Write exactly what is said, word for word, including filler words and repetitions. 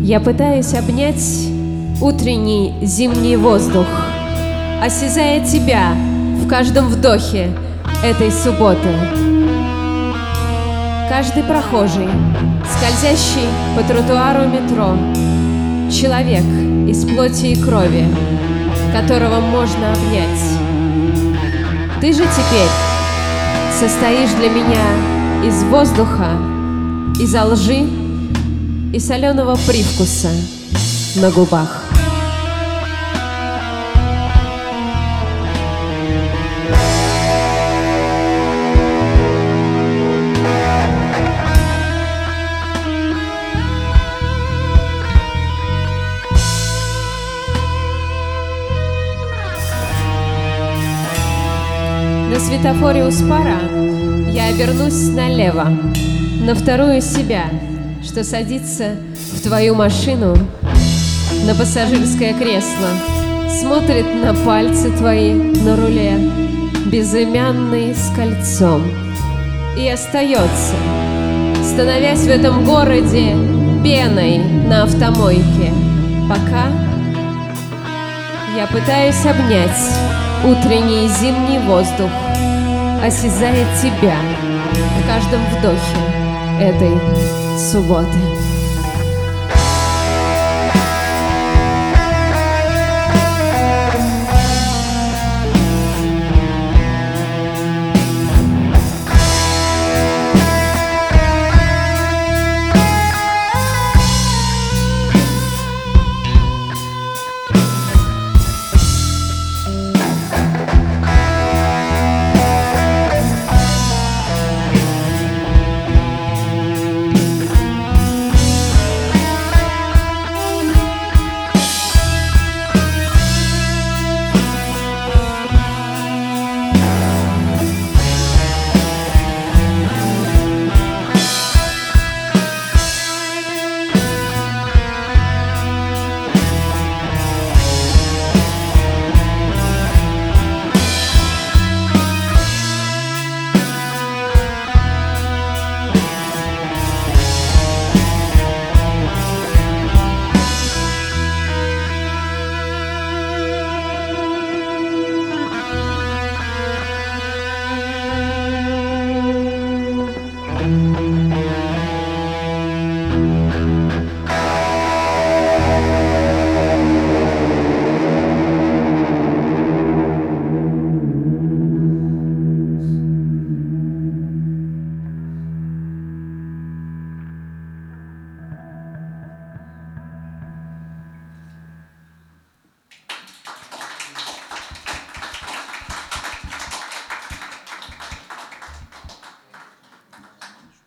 Я пытаюсь обнять утренний зимний воздух, осязая тебя в каждом вдохе этой субботы. Каждый прохожий, скользящий по тротуару метро, человек из плоти и крови, которого можно обнять. Ты же теперь состоишь для меня из воздуха, из лжи и соленого привкуса на губах. На светофоре у Спара я обернусь налево, на вторую себя, что садится в твою машину на пассажирское кресло, смотрит на пальцы твои на руле, безымянный с кольцом, и остается, становясь в этом городе пеной на автомойке, пока я пытаюсь обнять утренний и зимний воздух, осязая тебя в каждом вдохе этой субботы.